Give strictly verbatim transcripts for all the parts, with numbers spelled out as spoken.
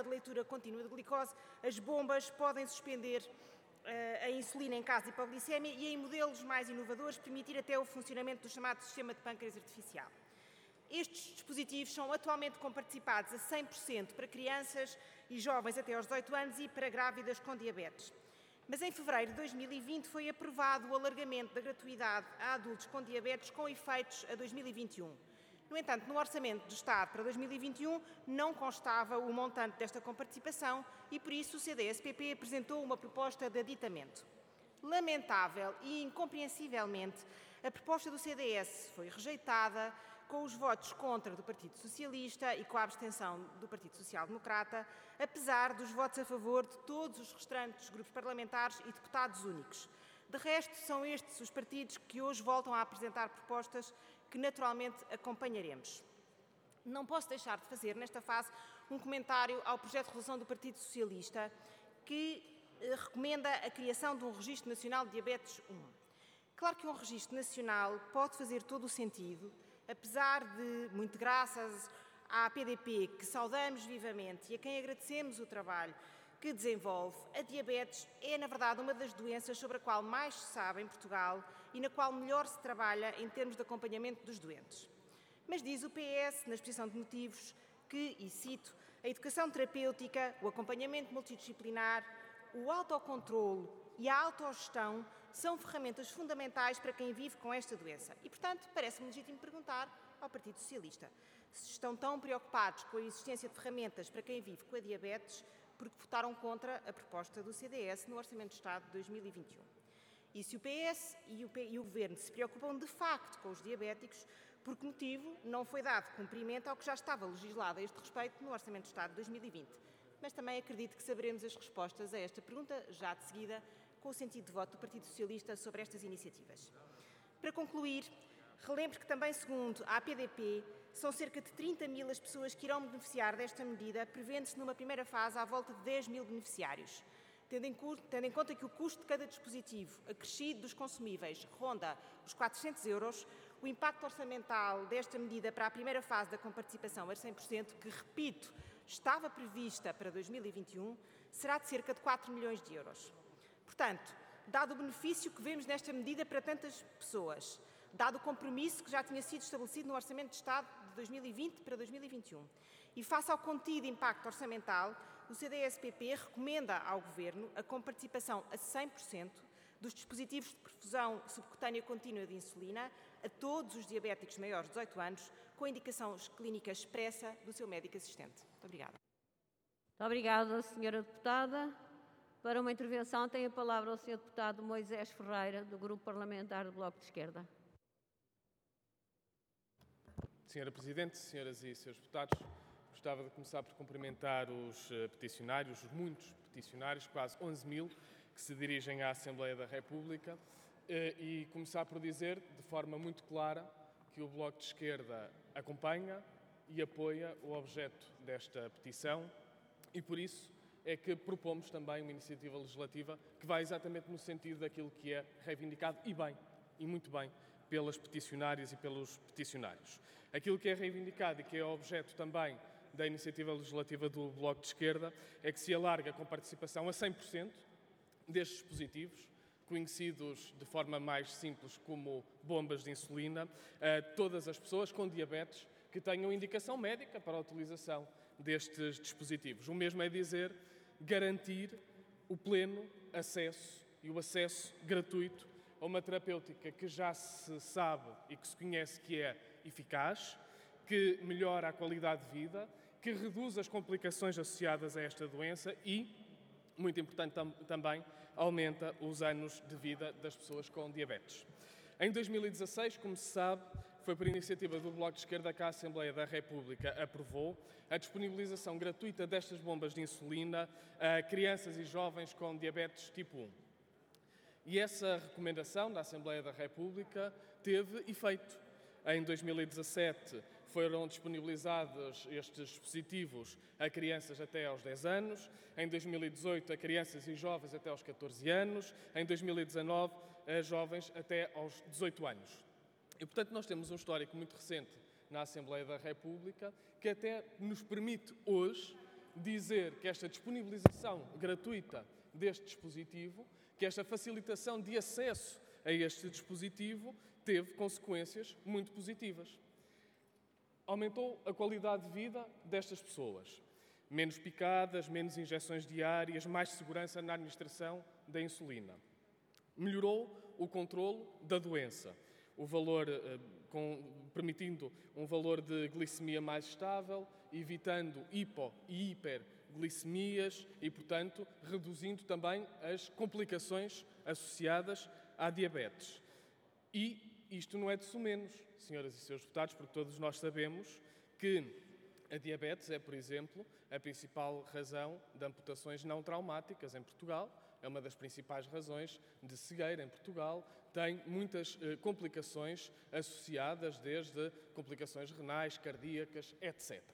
sistema de leitura contínua de glicose, as bombas podem suspender uh, a insulina em caso de hipoglicemia e, em modelos mais inovadores, permitir até o funcionamento do chamado sistema de pâncreas artificial. Estes dispositivos são atualmente comparticipados a cem por cento para crianças e jovens até aos dezoito anos e para grávidas com diabetes. Mas em fevereiro de dois mil e vinte foi aprovado o alargamento da gratuidade a adultos com diabetes com efeitos a dois mil e vinte e um. No entanto, no Orçamento do Estado para dois mil e vinte e um não constava o montante desta comparticipação e, por isso, o C D S P P apresentou uma proposta de aditamento. Lamentável e incompreensivelmente, a proposta do C D S foi rejeitada com os votos contra do Partido Socialista e com a abstenção do Partido Social Democrata, apesar dos votos a favor de todos os restantes grupos parlamentares e deputados únicos. De resto, são estes os partidos que hoje voltam a apresentar propostas que naturalmente acompanharemos. Não posso deixar de fazer, nesta fase, um comentário ao projeto de resolução do Partido Socialista, que eh, recomenda a criação de um Registro Nacional de Diabetes um. Claro que um registro nacional pode fazer todo o sentido, apesar de, muito graças à A P D P, que saudamos vivamente e a quem agradecemos o trabalho que desenvolve, a diabetes é, na verdade, uma das doenças sobre a qual mais se sabe em Portugal e na qual melhor se trabalha em termos de acompanhamento dos doentes. Mas diz o P S, na exposição de motivos, que, e cito, a educação terapêutica, o acompanhamento multidisciplinar, o autocontrolo e a autogestão são ferramentas fundamentais para quem vive com esta doença. E, portanto, parece-me legítimo perguntar ao Partido Socialista se estão tão preocupados com a existência de ferramentas para quem vive com a diabetes porque votaram contra a proposta do C D S no Orçamento de Estado de dois mil e vinte e um. E se o P S e o, P... e o Governo se preocupam de facto com os diabéticos, por que motivo não foi dado cumprimento ao que já estava legislado a este respeito no Orçamento de Estado de dois mil e vinte? Mas também acredito que saberemos as respostas a esta pergunta, já de seguida, com o sentido de voto do Partido Socialista sobre estas iniciativas. Para concluir, relembro que também, segundo a A P D P, são cerca de trinta mil as pessoas que irão beneficiar desta medida, prevendo-se numa primeira fase à volta de dez mil beneficiários. Tendo em, tendo em conta que o custo de cada dispositivo acrescido dos consumíveis ronda os quatrocentos euros, o impacto orçamental desta medida para a primeira fase da comparticipação a cem por cento, que, repito, estava prevista para dois mil e vinte e um, será de cerca de quatro milhões de euros. Portanto, dado o benefício que vemos nesta medida para tantas pessoas, dado o compromisso que já tinha sido estabelecido no Orçamento de Estado de dois mil e vinte para dois mil e vinte e um, e face ao contido impacto orçamental, o C D S P P recomenda ao Governo a comparticipação a cem por cento dos dispositivos de perfusão subcutânea contínua de insulina a todos os diabéticos maiores de dezoito anos, com indicação clínica expressa do seu médico assistente. Muito obrigada. Muito obrigada, senhora Deputada. Para uma intervenção tem a palavra o senhor Deputado Moisés Ferreira, do Grupo Parlamentar do Bloco de Esquerda. Senhora Presidente, senhoras e senhores deputados, gostava de começar por cumprimentar os peticionários, os muitos peticionários, quase onze mil, que se dirigem à Assembleia da República, e começar por dizer, de forma muito clara, que o Bloco de Esquerda acompanha e apoia o objeto desta petição e, por isso, é que propomos também uma iniciativa legislativa que vai exatamente no sentido daquilo que é reivindicado, e bem, e muito bem, pelas peticionárias e pelos peticionários. Aquilo que é reivindicado e que é objeto também da iniciativa legislativa do Bloco de Esquerda é que se alarga com participação a cem por cento destes dispositivos, conhecidos de forma mais simples como bombas de insulina, a todas as pessoas com diabetes que tenham indicação médica para a utilização destes dispositivos. O mesmo é dizer, garantir o pleno acesso e o acesso gratuito a uma terapêutica que já se sabe e que se conhece que é eficaz, que melhora a qualidade de vida, que reduz as complicações associadas a esta doença e, muito importante tam- também, aumenta os anos de vida das pessoas com diabetes. Em dois mil e dezasseis, como se sabe, foi por iniciativa do Bloco de Esquerda que a Assembleia da República aprovou a disponibilização gratuita destas bombas de insulina a crianças e jovens com diabetes tipo um. E essa recomendação da Assembleia da República teve efeito. Em dois mil e dezassete foram disponibilizados estes dispositivos a crianças até aos dez anos, em dois mil e dezoito a crianças e jovens até aos catorze anos, em dois mil e dezanove a jovens até aos dezoito anos. E, portanto, nós temos um histórico muito recente na Assembleia da República que até nos permite hoje dizer que esta disponibilização gratuita deste dispositivo, que esta facilitação de acesso a este dispositivo teve consequências muito positivas. Aumentou a qualidade de vida destas pessoas. Menos picadas, menos injeções diárias, mais segurança na administração da insulina. Melhorou o controlo da doença, o valor, eh, com, permitindo um valor de glicemia mais estável, evitando hipo e hiperglicemias e, portanto, reduzindo também as complicações associadas à diabetes. E isto não é de sumenos, senhoras e senhores deputados, porque todos nós sabemos que a diabetes é, por exemplo, a principal razão de amputações não traumáticas em Portugal, é uma das principais razões de cegueira em Portugal, tem muitas eh, complicações associadas, desde complicações renais, cardíacas, etcétera.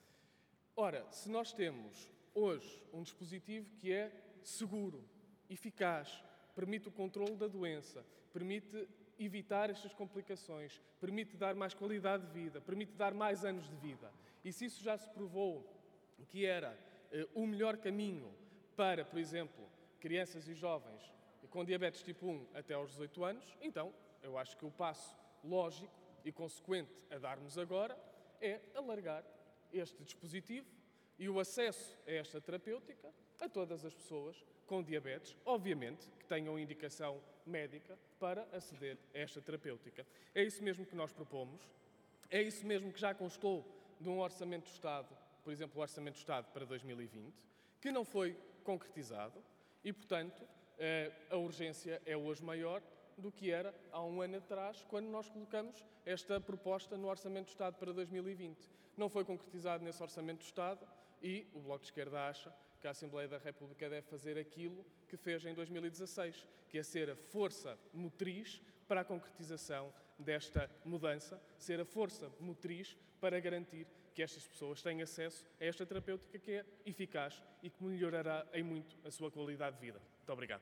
Ora, se nós temos hoje um dispositivo que é seguro, eficaz, permite o controle da doença, permite evitar estas complicações, permite dar mais qualidade de vida, permite dar mais anos de vida, e se isso já se provou que era eh, o melhor caminho para, por exemplo, crianças e jovens com diabetes tipo um até aos dezoito anos, então eu acho que o passo lógico e consequente a darmos agora é alargar este dispositivo e o acesso a esta terapêutica a todas as pessoas com diabetes, obviamente que tenham indicação médica para aceder a esta terapêutica. É isso mesmo que nós propomos, é isso mesmo que já constou de um Orçamento do Estado, por exemplo, o Orçamento do Estado para dois mil e vinte, que não foi concretizado e, portanto, a urgência é hoje maior do que era há um ano atrás, quando nós colocamos esta proposta no Orçamento do Estado para dois mil e vinte. Não foi concretizado nesse Orçamento do Estado e o Bloco de Esquerda acha que a Assembleia da República deve fazer aquilo que fez em dois mil e dezasseis, que é ser a força motriz para a concretização desta mudança, ser a força motriz para garantir que estas pessoas têm acesso a esta terapêutica que é eficaz e que melhorará em muito a sua qualidade de vida. Muito obrigado.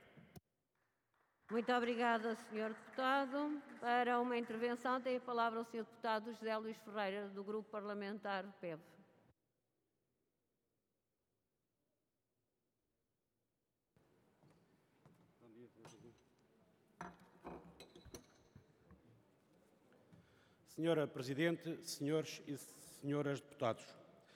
Muito obrigada, senhor Deputado. Para uma intervenção tem a palavra o senhor Deputado José Luís Ferreira, do Grupo Parlamentar P E V. Senhora Presidente, senhores e senhoras deputados,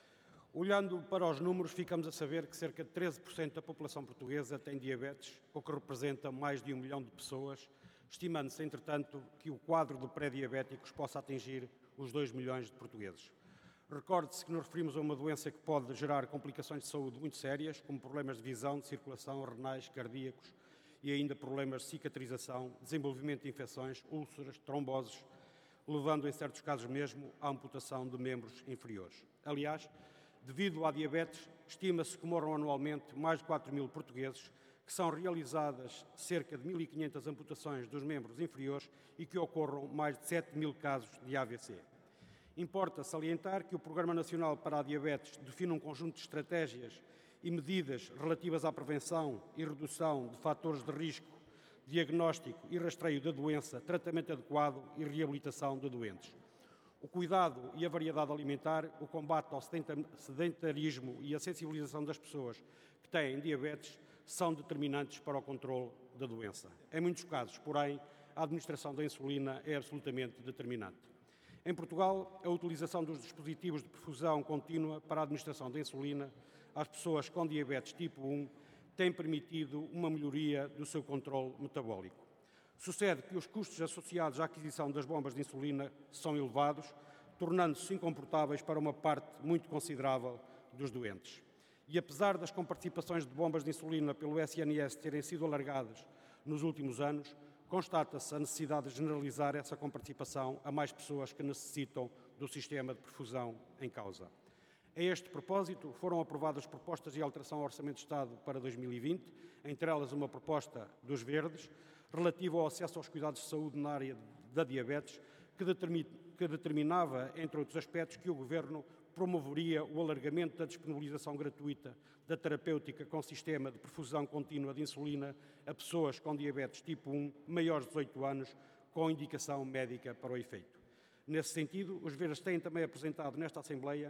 olhando para os números, ficamos a saber que cerca de treze por cento da população portuguesa tem diabetes, o que representa mais de um milhão de pessoas, estimando-se, entretanto, que o quadro de pré-diabéticos possa atingir os dois milhões de portugueses. Recorde-se que nos referimos a uma doença que pode gerar complicações de saúde muito sérias, como problemas de visão, de circulação, renais, cardíacos e ainda problemas de cicatrização, desenvolvimento de infecções, úlceras, tromboses, levando em certos casos mesmo à amputação de membros inferiores. Aliás, devido à diabetes, estima-se que morram anualmente mais de quatro mil portugueses, que são realizadas cerca de mil e quinhentas amputações dos membros inferiores e que ocorram mais de sete mil casos de A V C. Importa salientar que o Programa Nacional para a Diabetes define um conjunto de estratégias e medidas relativas à prevenção e redução de fatores de risco, diagnóstico e rastreio da doença, tratamento adequado e reabilitação de doentes. O cuidado e a variedade alimentar, o combate ao sedentarismo e a sensibilização das pessoas que têm diabetes são determinantes para o controle da doença. Em muitos casos, porém, a administração da insulina é absolutamente determinante. Em Portugal, a utilização dos dispositivos de perfusão contínua para a administração da insulina às pessoas com diabetes tipo um tem permitido uma melhoria do seu controle metabólico. Sucede que os custos associados à aquisição das bombas de insulina são elevados, tornando-se incomportáveis para uma parte muito considerável dos doentes. E apesar das comparticipações de bombas de insulina pelo S N S terem sido alargadas nos últimos anos, constata-se a necessidade de generalizar essa comparticipação a mais pessoas que necessitam do sistema de perfusão em causa. A este propósito, foram aprovadas propostas de alteração ao Orçamento de Estado para dois mil e vinte, entre elas uma proposta dos Verdes, relativa ao acesso aos cuidados de saúde na área da diabetes, que, determin, que determinava, entre outros aspectos, que o Governo promoveria o alargamento da disponibilização gratuita da terapêutica com sistema de perfusão contínua de insulina a pessoas com diabetes tipo um, maiores de dezoito anos, com indicação médica para o efeito. Nesse sentido, os Verdes têm também apresentado nesta Assembleia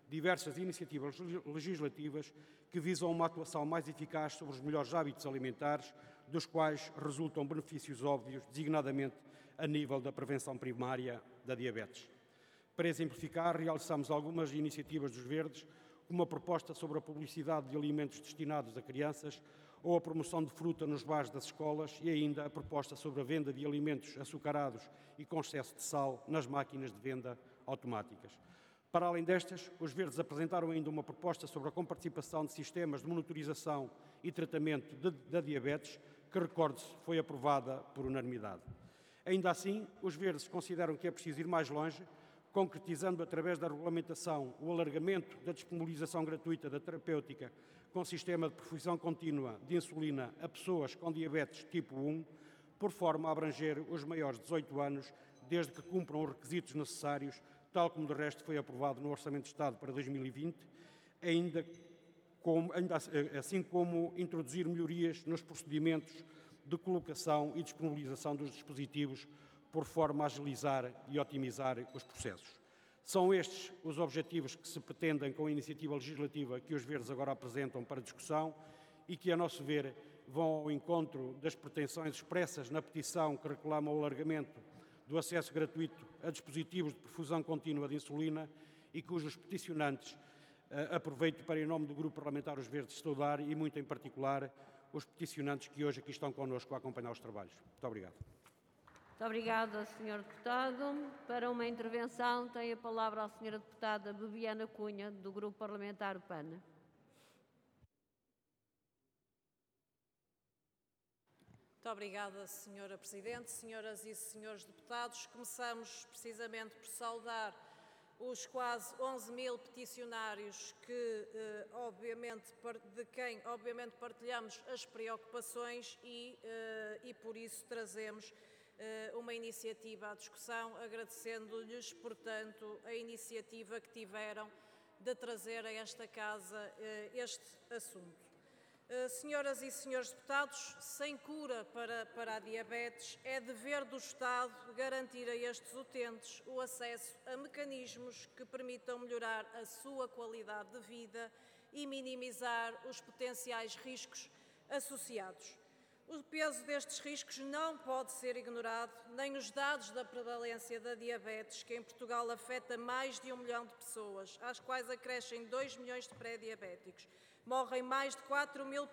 diversas iniciativas legislativas que visam uma atuação mais eficaz sobre os melhores hábitos alimentares, dos quais resultam benefícios óbvios, designadamente a nível da prevenção primária da diabetes. Para exemplificar, realçamos algumas iniciativas dos Verdes, como a proposta sobre a publicidade de alimentos destinados a crianças ou a promoção de fruta nos bares das escolas e ainda a proposta sobre a venda de alimentos açucarados e com excesso de sal nas máquinas de venda automáticas. Para além destas, os Verdes apresentaram ainda uma proposta sobre a comparticipação de sistemas de monitorização e tratamento de, da diabetes, que, recorde-se, foi aprovada por unanimidade. Ainda assim, os Verdes consideram que é preciso ir mais longe, concretizando através da regulamentação o alargamento da disponibilização gratuita da terapêutica com sistema de perfusão contínua de insulina a pessoas com diabetes tipo um, por forma a abranger os maiores de dezoito anos, desde que cumpram os requisitos necessários, tal como de resto foi aprovado no Orçamento de Estado para dois mil e vinte, ainda, como, ainda assim como introduzir melhorias nos procedimentos de colocação e disponibilização dos dispositivos, por forma a agilizar e otimizar os processos. São estes os objetivos que se pretendem com a iniciativa legislativa que os Verdes agora apresentam para discussão e que, a nosso ver, vão ao encontro das pretensões expressas na petição que reclama o alargamento do acesso gratuito a dispositivos de perfusão contínua de insulina e cujos peticionantes uh, aproveito para, em nome do Grupo Parlamentar Os Verdes, saudar e, muito em particular, os peticionantes que hoje aqui estão connosco a acompanhar os trabalhos. Muito obrigado. Muito obrigada, senhor Deputado. Para uma intervenção, tem a palavra a senhora Deputada Bebiana Cunha, do Grupo Parlamentar PAN. Muito obrigada, senhora Presidente, senhoras e senhores deputados. Começamos precisamente por saudar os quase onze mil peticionários que, eh, obviamente, de quem obviamente partilhamos as preocupações e, eh, e por isso trazemos uma iniciativa à discussão, agradecendo-lhes, portanto, a iniciativa que tiveram de trazer a esta Casa este assunto. Senhoras e senhores deputados, sem cura para, para a diabetes, é dever do Estado garantir a estes utentes o acesso a mecanismos que permitam melhorar a sua qualidade de vida e minimizar os potenciais riscos associados. O peso destes riscos não pode ser ignorado, nem os dados da prevalência da diabetes, que em Portugal afeta mais de um milhão de pessoas, às quais acrescem dois milhões de pré-diabéticos. Morrem mais de quatro mil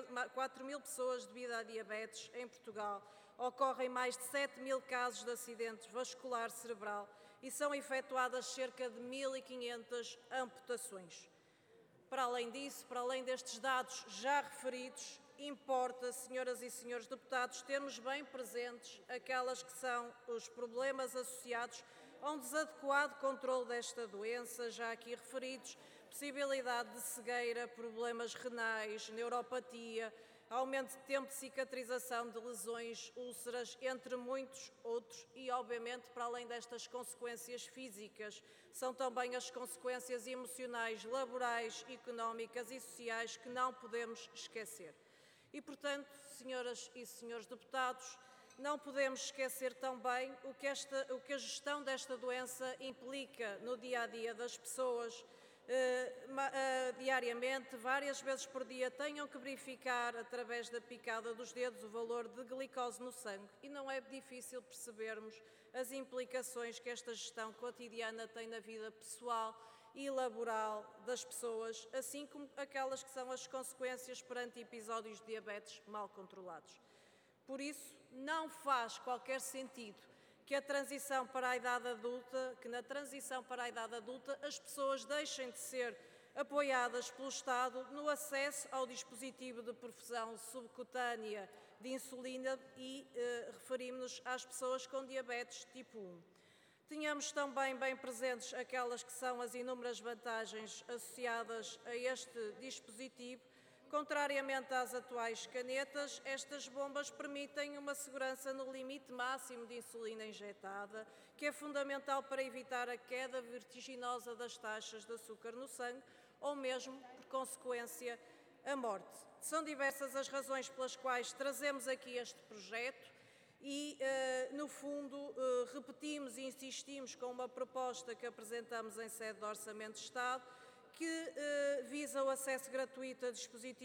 pessoas devido à diabetes em Portugal. Ocorrem mais de sete mil casos de acidente vascular cerebral e são efetuadas cerca de mil e quinhentas amputações. Para além disso, para além destes dados já referidos, importa, senhoras e senhores deputados, termos bem presentes aquelas que são os problemas associados a um desadequado controle desta doença, já aqui referidos, possibilidade de cegueira, problemas renais, neuropatia, aumento de tempo de cicatrização de lesões, úlceras, entre muitos outros e, obviamente, para além destas consequências físicas, são também as consequências emocionais, laborais, económicas e sociais que não podemos esquecer. E, portanto, senhoras e senhores deputados, não podemos esquecer também o que, esta, o que a gestão desta doença implica no dia-a-dia das pessoas. Uh, uh, diariamente, várias vezes por dia, tenham que verificar, através da picada dos dedos, o valor de glicose no sangue. E não é difícil percebermos as implicações que esta gestão cotidiana tem na vida pessoal e laboral das pessoas, assim como aquelas que são as consequências perante episódios de diabetes mal controlados. Por isso, não faz qualquer sentido que a transição para a idade adulta, que na transição para a idade adulta as pessoas deixem de ser apoiadas pelo Estado no acesso ao dispositivo de perfusão subcutânea de insulina e eh, referimos-nos às pessoas com diabetes tipo um. Tenhamos também bem presentes aquelas que são as inúmeras vantagens associadas a este dispositivo. Contrariamente às atuais canetas, estas bombas permitem uma segurança no limite máximo de insulina injetada, que é fundamental para evitar a queda vertiginosa das taxas de açúcar no sangue ou mesmo, por consequência, a morte. São diversas as razões pelas quais trazemos aqui este projeto e, eh, no fundo, eh, repetimos e insistimos com uma proposta que apresentamos em sede do Orçamento de Estado, que eh, visa o acesso gratuito a dispositivos